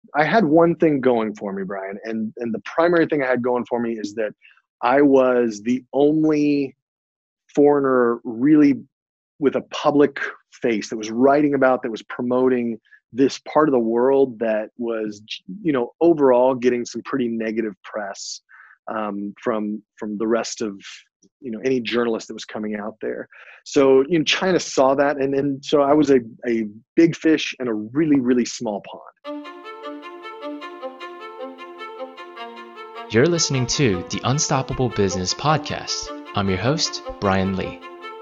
I had one thing going for me, Brian, and the primary thing I had going for me is that I was the only foreigner really with a public face that was writing about, that was promoting this part of the world that was, overall getting some pretty negative press from the rest of any journalist that was coming out there. So China saw that, and so I was a big fish in a really really small pond. You're listening to the Unstoppable Business Podcast. I'm your host, Brian Lee.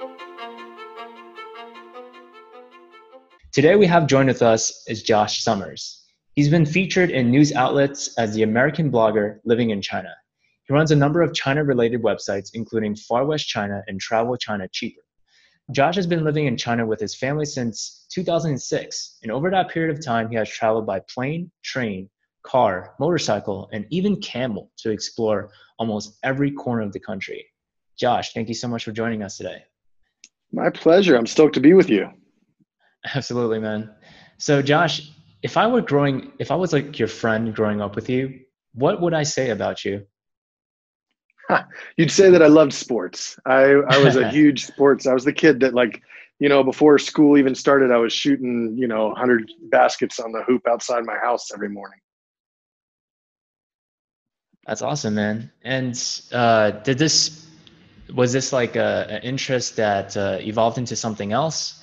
Today we have joined with us is Josh Summers. He's been featured in news outlets as the American blogger living in China. He runs a number of China-related websites, including Far West China and Travel China Cheaper. Josh has been living in China with his family since 2006, and over that period of time, he has traveled by plane, train, car, motorcycle, and even camel to explore almost every corner of the country. Josh, thank you so much for joining us today. My pleasure. I'm stoked to be with you. Absolutely, man. So Josh, if I was like your friend growing up with you, what would I say about you? You'd say that I loved sports. I was a huge sports. I was the kid that before school even started, I was shooting, 100 baskets on the hoop outside my house every morning. That's awesome, man. And was this like an interest that evolved into something else?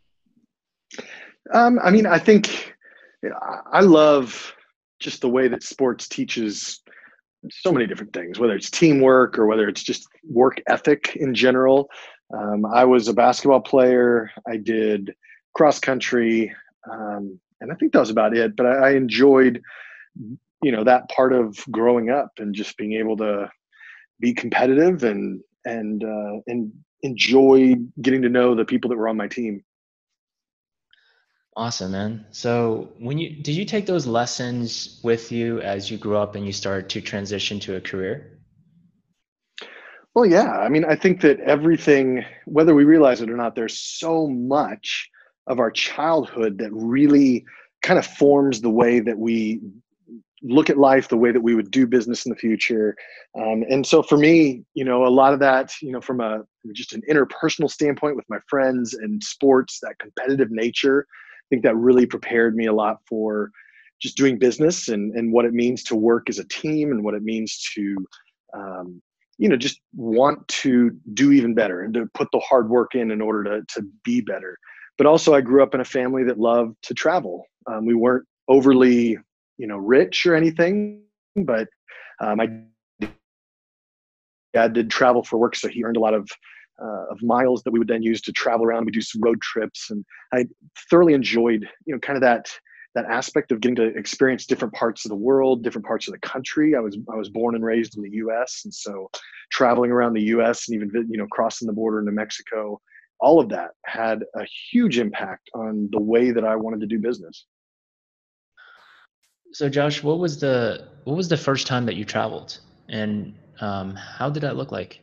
I think I love just the way that sports teaches so many different things, whether it's teamwork or whether it's just work ethic in general. I was a basketball player. I did cross country, and I think that was about it. But I enjoyed, that part of growing up and just being able to be competitive and enjoy getting to know the people that were on my team. Awesome, man. So did you take those lessons with you as you grew up and you started to transition to a career? Well, yeah. I think that everything, whether we realize it or not, there's so much of our childhood that really kind of forms the way that we look at life, the way that we would do business in the future. And so for me, a lot of that, from just an interpersonal standpoint with my friends and sports, that competitive nature, I think that really prepared me a lot for just doing business and what it means to work as a team and what it means to, just want to do even better and to put the hard work in order to be better. But also I grew up in a family that loved to travel. We weren't overly, rich or anything, but my dad did travel for work. So he earned a lot of miles that we would then use to travel around. We do some road trips, and I thoroughly enjoyed, kind of that aspect of getting to experience different parts of the world, different parts of the country. I was born and raised in the U.S., and so traveling around the U.S. and even crossing the border into Mexico, all of that had a huge impact on the way that I wanted to do business. So Josh, what was the first time that you traveled, and how did that look like?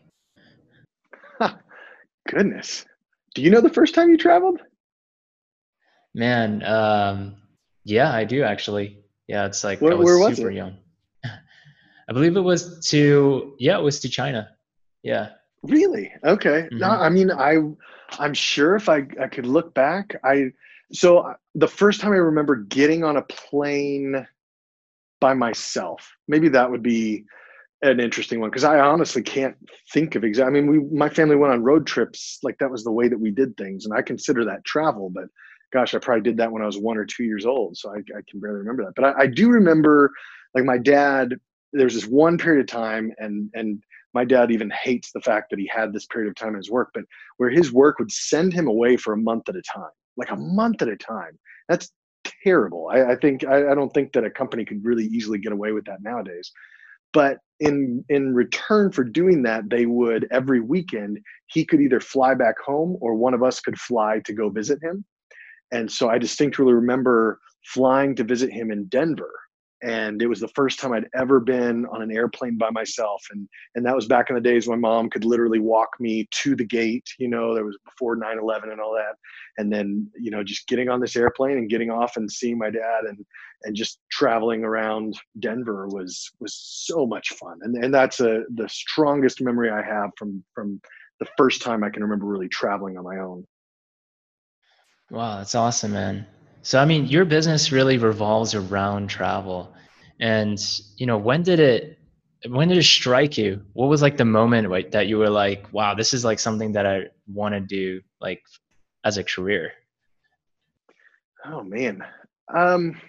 Goodness, do you know the first time you traveled? Man, yeah, I do actually. Yeah, it's like I was Where was super it? young. I believe it was to China. Yeah. Really? Okay. No, Hmm. I'm sure if I could look back, so the first time I remember getting on a plane by myself, maybe that would be an interesting one because I honestly can't think of exactly. My family went on road trips, like that was the way that we did things, and I consider that travel. But gosh, I probably did that when I was 1 or 2 years old, so I can barely remember that. But I do remember, like my dad. There's this one period of time, and my dad even hates the fact that he had this period of time in his work, but where his work would send him away for a month at a time, like a month at a time. That's terrible. I don't think that a company could really easily get away with that nowadays. But in return for doing that, they would every weekend he could either fly back home or one of us could fly to go visit him. And so I distinctly remember flying to visit him in Denver. And it was the first time I'd ever been on an airplane by myself. And that was back in the days when mom could literally walk me to the gate, there was before 9/11 and all that. And then, just getting on this airplane and getting off and seeing my dad and just traveling around Denver was so much fun. And that's the strongest memory I have from the first time I can remember really traveling on my own. Wow, that's awesome, man. So, I mean, your business really revolves around travel. And, when did it strike you? What was like the moment that you were like, wow, this is like something that I want to do like as a career? Oh man. Um,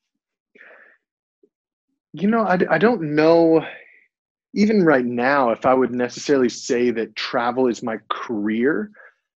I don't know even right now if I would necessarily say that travel is my career.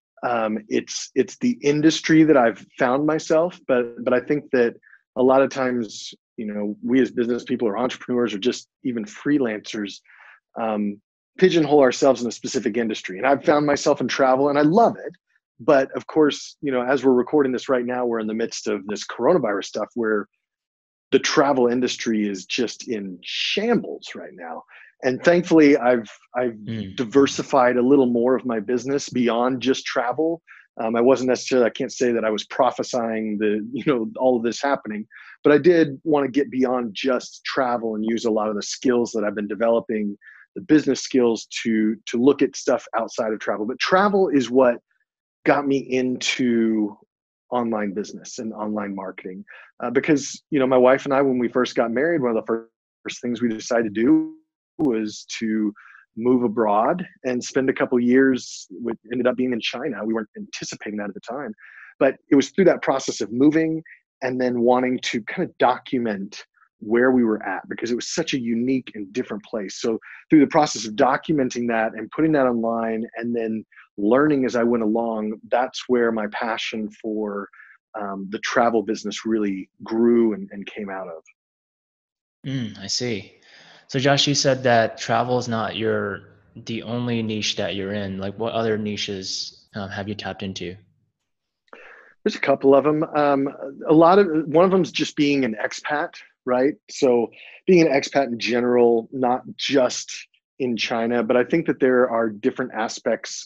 It's the industry that I've found myself, but I think that a lot of times, we as business people or entrepreneurs or just even freelancers, um, pigeonhole ourselves in a specific industry. And I've found myself in travel, and I love it. But of course, as we're recording this right now, we're in the midst of this coronavirus stuff where the travel industry is just in shambles right now. And thankfully, I've Mm. diversified a little more of my business beyond just travel. I wasn't necessarily, I can't say that I was prophesying all of this happening, but I did want to get beyond just travel and use a lot of the skills that I've been developing, the business skills to look at stuff outside of travel. But travel is what got me into online business and online marketing, because my wife and I, when we first got married, one of the first things we decided to do was to move abroad and spend a couple years ended up being in China. We weren't anticipating that at the time, but it was through that process of moving and then wanting to kind of document where we were at, because it was such a unique and different place. So through the process of documenting that and putting that online and then learning as I went along, that's where my passion for the travel business really grew and came out of. I see. So, Josh, you said that travel is not the only niche that you're in. Like, what other niches have you tapped into? There's a couple of them. One of them is just being an expat, right? So being an expat in general, not just in China, but I think that there are different aspects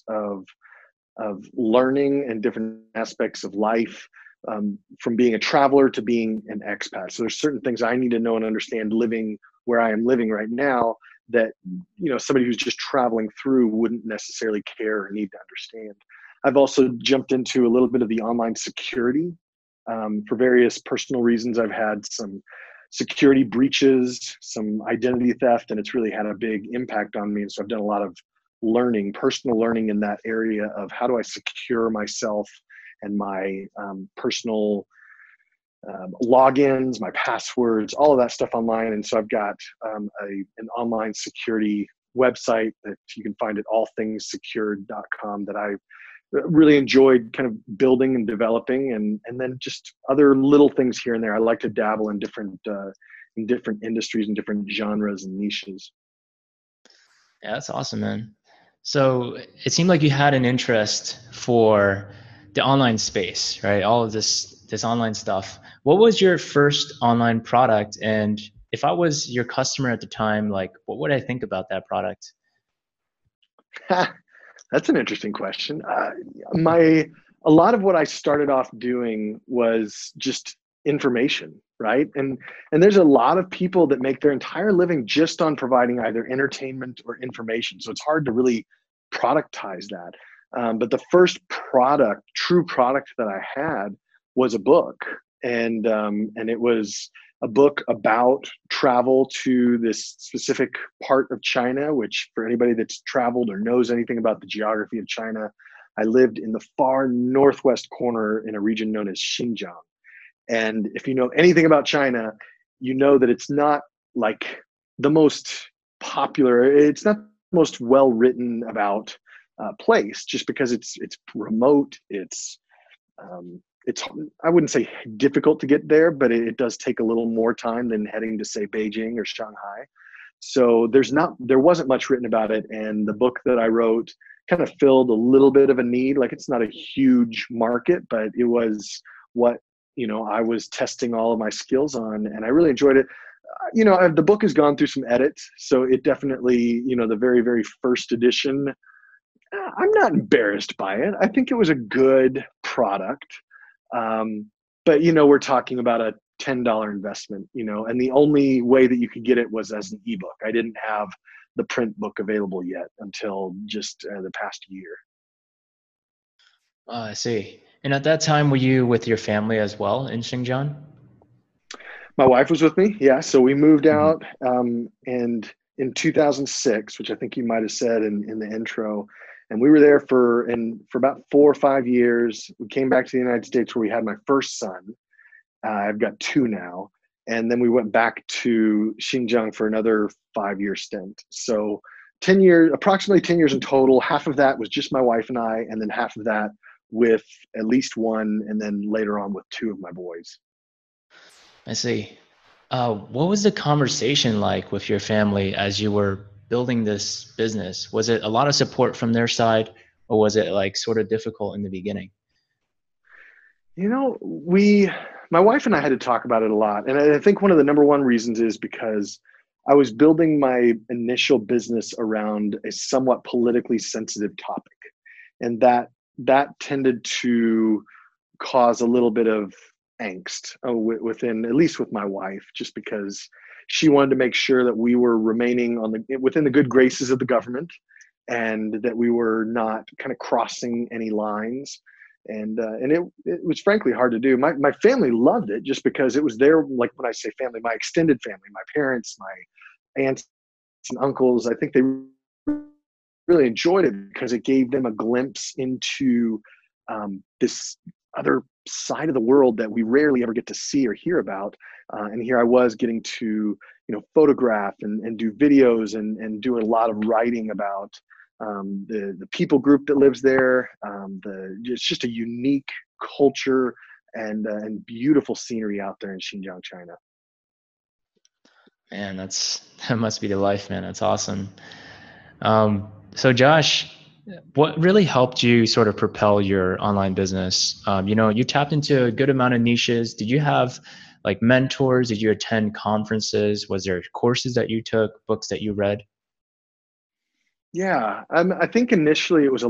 of learning and different aspects of life, from being a traveler to being an expat. So there's certain things I need to know and understand living where I am living right now that somebody who's just traveling through wouldn't necessarily care or need to understand. I've also jumped into a little bit of the online security, for various personal reasons. I've had some security breaches, some identity theft, and it's really had a big impact on me. And so I've done a lot of personal learning in that area of how do I secure myself and my personal logins, my passwords, all of that stuff online. And so I've got an online security website that you can find at allthingssecured.com that I really enjoyed kind of building and developing, and then just other little things here and there. I like to dabble in different industries and different genres and niches. Yeah, that's awesome, man. So it seemed like you had an interest for the online space, right? All of this online stuff. What was your first online product? And if I was your customer at the time, like what would I think about that product? That's an interesting question. A lot of what I started off doing was just information, right? And there's a lot of people that make their entire living just on providing either entertainment or information. So it's hard to really productize that. But the first true product that I had, was a book, and it was a book about travel to this specific part of China, which for anybody that's traveled or knows anything about the geography of China, I lived in the far northwest corner in a region known as Xinjiang. And if you know anything about China, you know that it's not like the most it's not the most well written about place, just because it's remote. It's I wouldn't say difficult to get there, but it does take a little more time than heading to, say, Beijing or Shanghai. So there wasn't much written about it, and the book that I wrote kind of filled a little bit of a need. Like, it's not a huge market, but it was what I was testing all of my skills on, and I really enjoyed it. The book has gone through some edits, so it definitely, the very, very first edition, I'm not embarrassed by it. I think it was a good product. Um, but, we're talking about a $10 investment, and the only way that you could get it was as an ebook. I didn't have the print book available yet until just the past year. Oh, I see. And at that time, were you with your family as well in Xinjiang? My wife was with me. Yeah. So we moved Mhm. out, and in 2006, which I think you might have said in the intro, and we were there for about 4 or 5 years. We came back to the United States where we had my first son. I've got two now. And then we went back to Xinjiang for another 5 year stint. So 10 years, approximately 10 years in total. Half of that was just my wife and I, and then half of that with at least one, and then later on with two of my boys. I see. What was the conversation like with your family as you were building this business? Was it a lot of support from their side, or was it like sort of difficult in the beginning? My wife and I had to talk about it a lot. And I think one of the number one reasons is because I was building my initial business around a somewhat politically sensitive topic. And that tended to cause a little bit of angst within, at least with my wife, just because she wanted to make sure that we were remaining within the good graces of the government, and that we were not kind of crossing any lines. And it was frankly hard to do. My family loved it just because it was their, like, when I say family, my extended family, my parents, my aunts and uncles. I think they really enjoyed it because it gave them a glimpse into this other side of the world that we rarely ever get to see or hear about. And here I was getting to, photograph and do videos and do a lot of writing about the people group that lives there. It's just a unique culture and beautiful scenery out there in Xinjiang, China. Man, that must be the life, man. That's awesome. So Josh, what really helped you sort of propel your online business? You tapped into a good amount of niches. Did you have like mentors? Did you attend conferences? Was there courses that you took, books that you read? Yeah, I think initially it was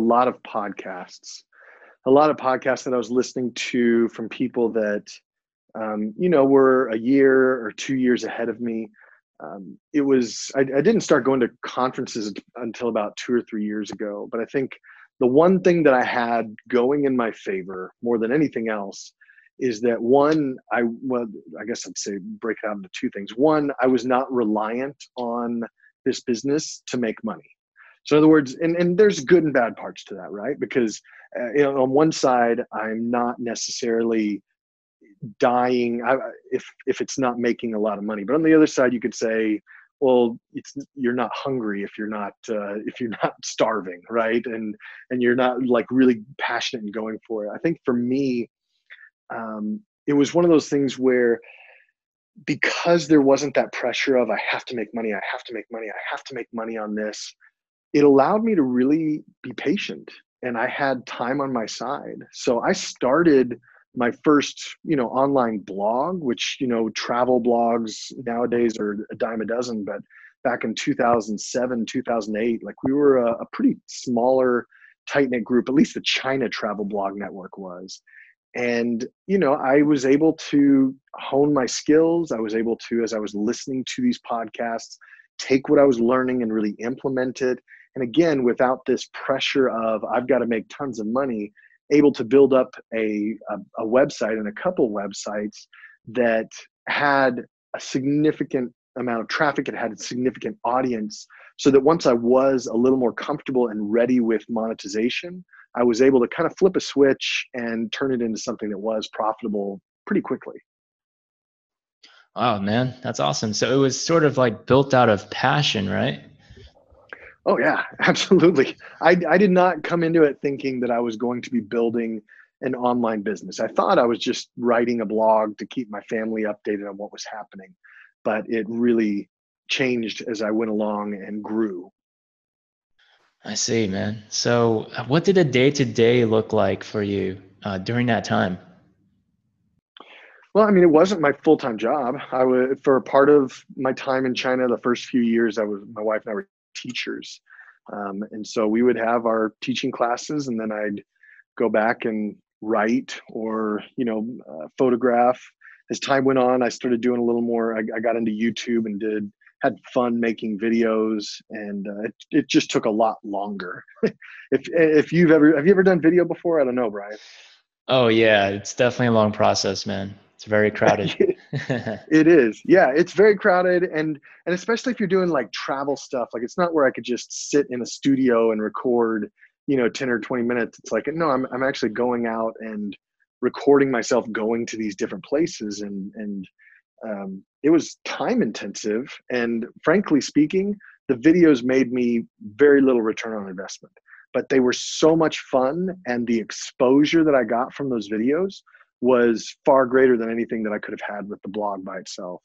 a lot of podcasts that I was listening to from people that were a year or 2 years ahead of me. I didn't start going to conferences until about 2 or 3 years ago, but I think the one thing that I had going in my favor more than anything else is that one, I guess I'd say break it out into two things. One, I was not reliant on this business to make money. So in other words, and there's good and bad parts to that, right? Because on one side, I'm not necessarily dying if it's not making a lot of money. But on the other side, you could say, well, you're not hungry if you're not starving, right? And you're not like really passionate and going for it. I think for me, it was one of those things where, because there wasn't that pressure of I have to make money, I have to make money, I have to make money on this, it allowed me to really be patient, and I had time on my side. So I started my first, online blog, which, travel blogs nowadays are a dime a dozen, but back in 2007, 2008, like, we were a pretty smaller, tight knit group, at least the China Travel Blog Network was. And, I was able to hone my skills. I was able to, as I was listening to these podcasts, take what I was learning and really implement it. And again, without this pressure of I've got to make tons of money, able to build up a website and a couple websites that had a significant amount of traffic. It had a significant audience, so that once I was a little more comfortable and ready with monetization, I was able to kind of flip a switch and turn it into something that was profitable pretty quickly. Oh man, that's awesome. So it was sort of like built out of passion, right? Oh yeah, absolutely. I did not come into it thinking that I was going to be building an online business. I thought I was just writing a blog to keep my family updated on what was happening, but it really changed as I went along and grew. I see, man. So what did a day to day look like for you during that time? Well, I mean, it wasn't my full-time job. I would, for part of my time in China, the first few years, my wife and I were teachers. And so we would have our teaching classes, and then I'd go back and write or, photograph. As time went on, I started doing a little more. I got into YouTube and had fun making videos, and it just took a lot longer. If have you ever done video before? I don't know, Brian. Oh yeah, it's definitely a long process, man. It's very crowded. It is. Yeah, it's very crowded, and especially if you're doing like travel stuff, like it's not where I could just sit in a studio and record, 10 or 20 minutes. It's like, no, I'm actually going out and recording myself going to these different places, and it was time intensive, and frankly speaking, the videos made me very little return on investment, but they were so much fun, and the exposure that I got from those videos was far greater than anything that I could have had with the blog by itself.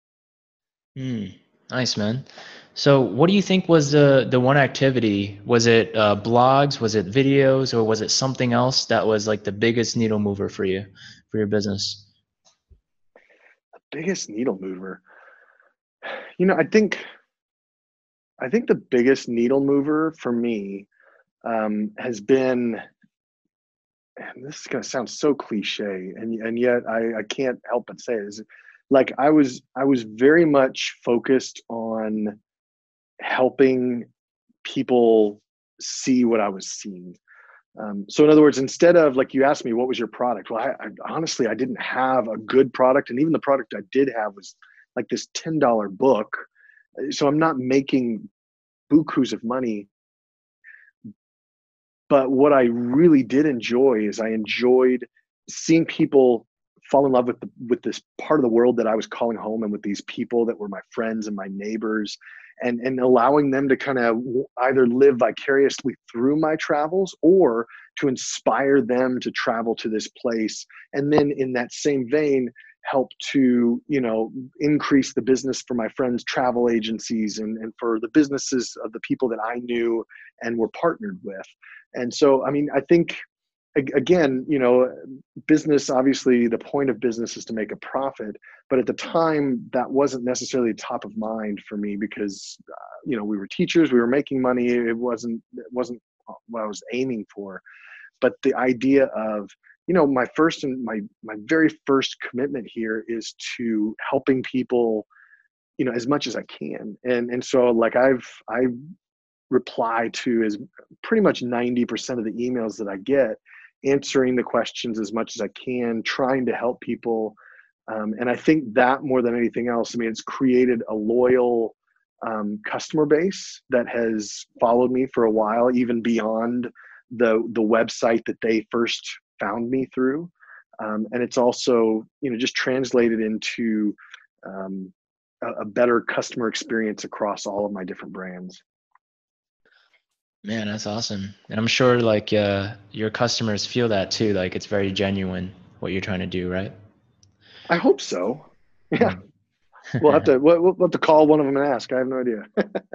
Nice, man. So, what do you think was the one activity? Was it blogs? Was it videos? Or was it something else that was like the biggest needle mover for you, for your business? Biggest needle mover. I think the biggest needle mover for me has been, and this is going to sound so cliche, and yet I can't help but say it, is like I was very much focused on helping people see what I was seeing. So in other words, instead of, like, you asked me, what was your product? Well, I honestly, I didn't have a good product. And even the product I did have was like this $10 book. So I'm not making bukus of money. But what I really did enjoy is I enjoyed seeing people fall in love with this part of the world that I was calling home, and with these people that were my friends and my neighbors, and allowing them to kind of either live vicariously through my travels, or to inspire them to travel to this place, and then in that same vein help to increase the business for my friends' travel agencies, and for the businesses of the people that I knew and were partnered with. And so, I mean, I think, again, business, obviously the point of business is to make a profit, but at the time that wasn't necessarily top of mind for me, because we were teachers, we were making money. It wasn't what I was aiming for. But the idea of, my very first commitment here is to helping people, as much as I can. And so, like, I reply to is pretty much 90% of the emails that I get, answering the questions as much as I can, trying to help people. And I think that, more than anything else, I mean, it's created a loyal customer base that has followed me for a while, even beyond the website that they first found me through. And it's also, just translated into a better customer experience across all of my different brands. Man, that's awesome. And I'm sure like your customers feel that too. Like it's very genuine what you're trying to do, right? I hope so. Yeah, Mm. we'll have to call one of them and ask. I have no idea.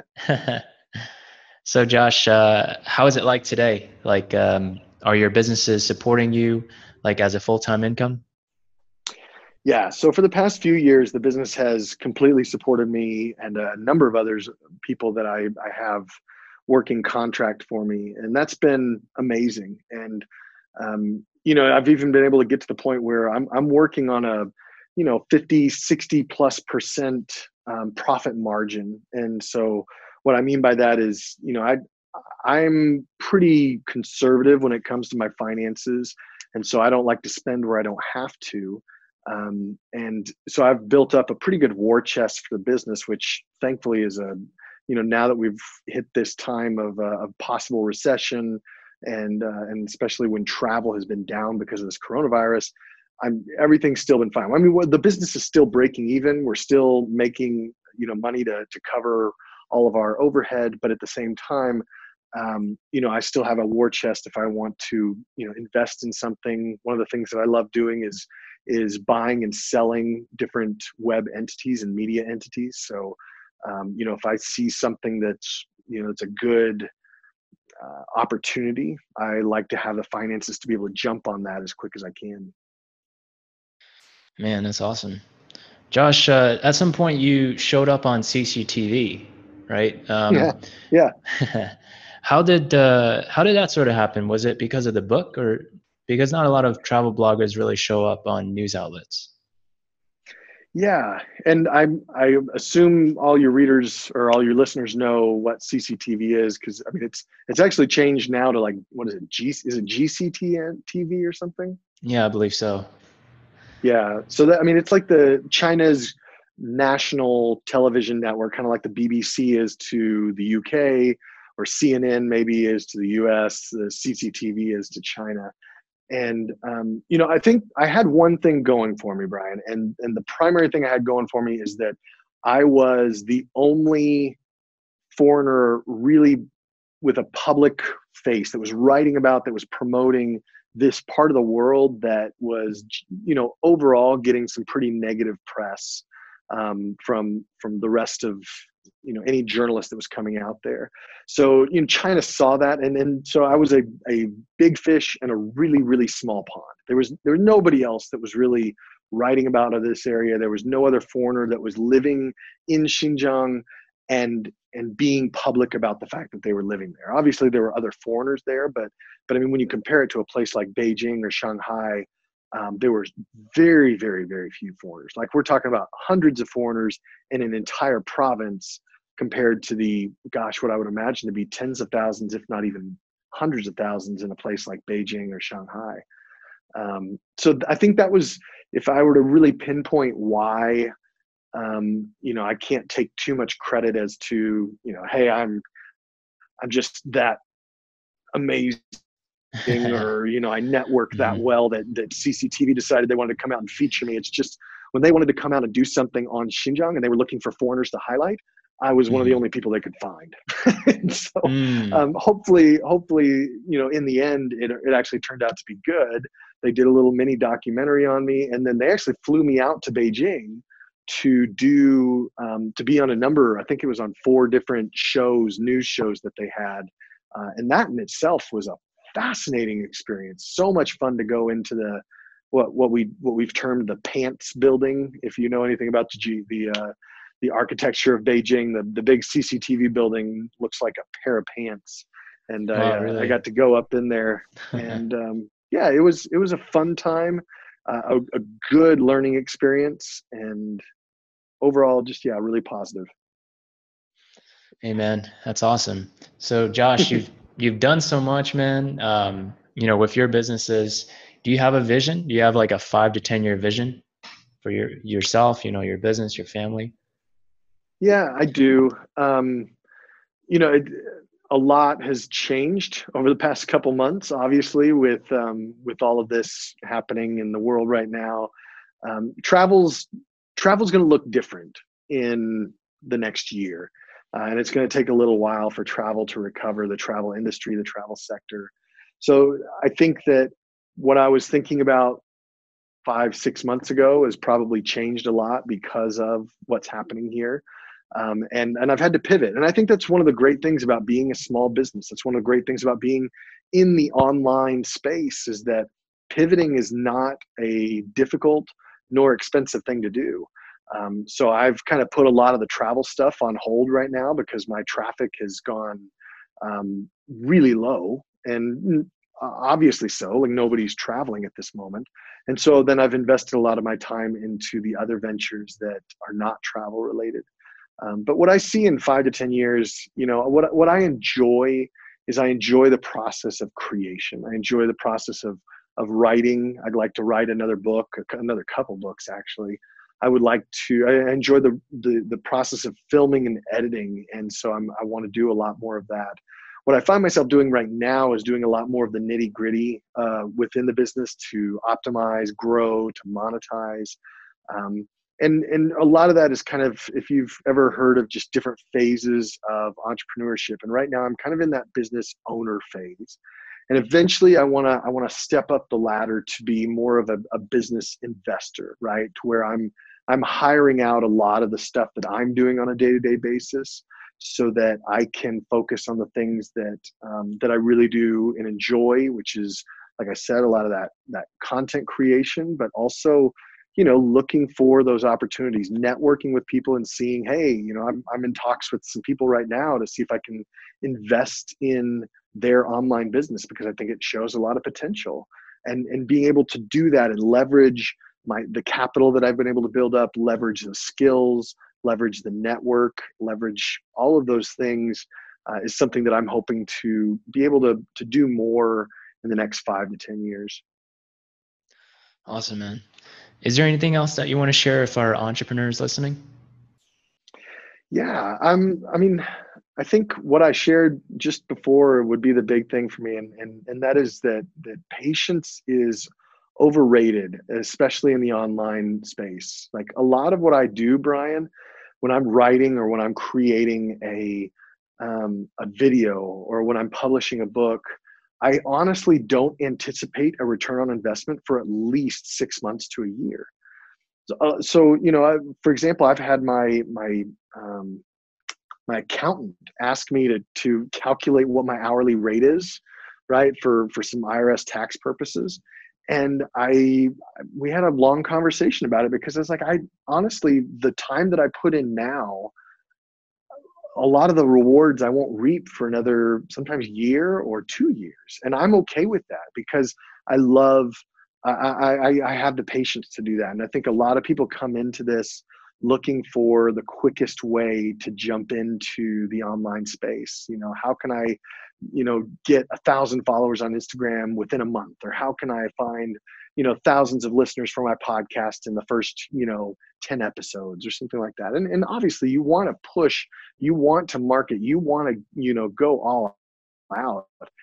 So Josh, how is it like today? Like, are your businesses supporting you like as a full-time income? Yeah. So for the past few years, the business has completely supported me and a number of others, people that I have working contract for me, and that's been amazing. And I've even been able to get to the point where I'm working on a 50, 60+% profit margin. And so what I mean by that is, I'm pretty conservative when it comes to my finances, and so I don't like to spend where I don't have to. And so I've built up a pretty good war chest for the business, which thankfully is now that we've hit this time of possible recession, and especially when travel has been down because of this coronavirus, everything's still been fine. I mean, the business is still breaking even. We're still making money to cover all of our overhead, but at the same time, I still have a war chest if I want to invest in something. One of the things that I love doing is buying and selling different web entities and media entities. So if I see something that's it's a good opportunity, I like to have the finances to be able to jump on that as quick as I can. Man, that's awesome. Josh, at some point you showed up on CCTV, right? Yeah, yeah. How did that sort of happen? Was it because of the book, or because not a lot of travel bloggers really show up on news outlets? Yeah, and I assume all your readers or all your listeners know what CCTV is, because I mean it's actually changed now to, like, what is it? Is it GCTN TV or something? Yeah, I believe so. Yeah. So that, I mean, it's like the China's national television network, kind of like the BBC is to the UK, or CNN maybe is to the US, the CCTV is to China. And I think I had one thing going for me, Brian, and the primary thing I had going for me is that I was the only foreigner really with a public face that was writing about, that was promoting this part of the world that was, overall getting some pretty negative press from the rest of, any journalist that was coming out there. So, China saw that, and then so I was a big fish in a really, really small pond. There was nobody else that was really writing about this area. There was no other foreigner that was living in Xinjiang and being public about the fact that they were living there. Obviously, there were other foreigners there, but I mean, when you compare it to a place like Beijing or Shanghai, there were very, very, very few foreigners. Like, we're talking about hundreds of foreigners in an entire province, compared to what I would imagine to be tens of thousands, if not even hundreds of thousands, in a place like Beijing or Shanghai. So I think that was, if I were to really pinpoint why, I can't take too much credit as to, hey, I'm just that amazing, or, I network that Mhm. well that CCTV decided they wanted to come out and feature me. It's just, when they wanted to come out and do something on Xinjiang and they were looking for foreigners to highlight, I was one of the Mhm. only people they could find. And so, Mm. hopefully, in the end, it actually turned out to be good. They did a little mini documentary on me, and then they actually flew me out to Beijing to be on a number. I think it was on 4 different news shows that they had, and that in itself was a fascinating experience. So much fun to go into what we've termed the pants building. If you know anything about the architecture of Beijing, the big CCTV building looks like a pair of pants. And I Wow, uh, I really? got to go up in there, and yeah, it was a fun time, a good learning experience, and overall, just, yeah, really positive. Hey man, that's awesome. So Josh, you've done so much, man. With your businesses, do you have a vision? Do you have like a 5 to 10 year vision for yourself, your business, your family? Yeah, I do. You know, it, a lot has changed over the past couple months, obviously, with all of this happening in the world right now. Travel's going to look different in the next year, and it's going to take a little while for travel to recover, the travel industry, the travel sector. So I think that what I was thinking about 5, 6 months ago has probably changed a lot because of what's happening here. And I've had to pivot. And I think that's one of the great things about being a small business. That's one of the great things about being in the online space, is that pivoting is not a difficult nor expensive thing to do. So I've kind of put a lot of the travel stuff on hold right now because my traffic has gone really low, and obviously so. Like, nobody's traveling at this moment, and so then I've invested a lot of my time into the other ventures that are not travel related. But what I see in 5 to 10 years, what I enjoy is, I enjoy the process of creation. I enjoy the process of writing. I'd like to write another book, another couple books actually. I enjoy the process of filming and editing, and so I want to do a lot more of that. What I find myself doing right now is doing a lot more of the nitty gritty within the business, to optimize, grow, to monetize. Um, and a lot of that is kind of, if you've ever heard of just different phases of entrepreneurship. And right now I'm kind of in that business owner phase. And eventually I want to step up the ladder to be more of a business investor, right? To where I'm hiring out a lot of the stuff that I'm doing on a day-to-day basis, so that I can focus on the things that I really do and enjoy, which is, like I said, a lot of that content creation, but also, looking for those opportunities, networking with people and seeing, hey, I'm in talks with some people right now to see if I can invest in their online business, because I think it shows a lot of potential, and being able to do that and leverage the capital that I've been able to build up, leverage the skills, leverage the network, leverage all of those things is something that I'm hoping to be able to do more in the next 5 to 10 years. Awesome, man. Is there anything else that you want to share with our entrepreneurs listening? Yeah, I think what I shared just before would be the big thing for me, and that is that patience is overrated, especially in the online space. Like, a lot of what I do, Brian, when I'm writing or when I'm creating a video or when I'm publishing a book, I honestly don't anticipate a return on investment for at least 6 months to a year. So for example, I've had my accountant ask me to calculate what my hourly rate is, right, for some IRS tax purposes. And we had a long conversation about it, because I was like, honestly, the time that I put in now, a lot of the rewards I won't reap for another sometimes year or 2 years. And I'm okay with that, because I have the patience to do that. And I think a lot of people come into this looking for the quickest way to jump into the online space. How can I, get 1,000 followers on Instagram within a month? Or how can I find, thousands of listeners for my podcast in the first, 10 episodes or something like that. And obviously you want to push, you want to market, you want to, go all out.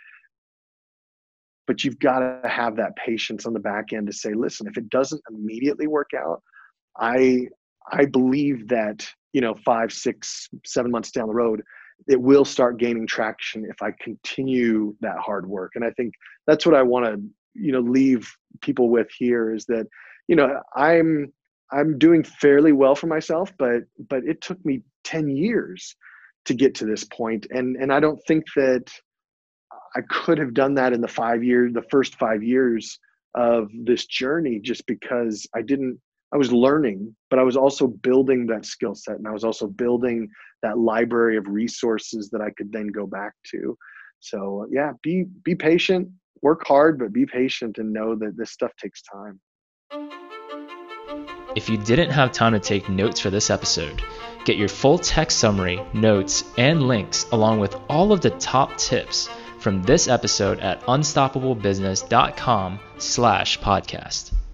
But you've got to have that patience on the back end to say, listen, if it doesn't immediately work out, I believe that, 5, 6, 7 months down the road, it will start gaining traction if I continue that hard work. And I think that's what I want to, leave people with here, is that, I'm doing fairly well for myself, but it took me 10 years to get to this point. And I don't think that I could have done that in the first 5 years of this journey, just because I was learning, but I was also building that skill set, and I was also building that library of resources that I could then go back to. So yeah, be patient, work hard, but be patient, and know that this stuff takes time. If you didn't have time to take notes for this episode, get your full text summary, notes, and links, along with all of the top tips from this episode at unstoppablebusiness.com/podcast.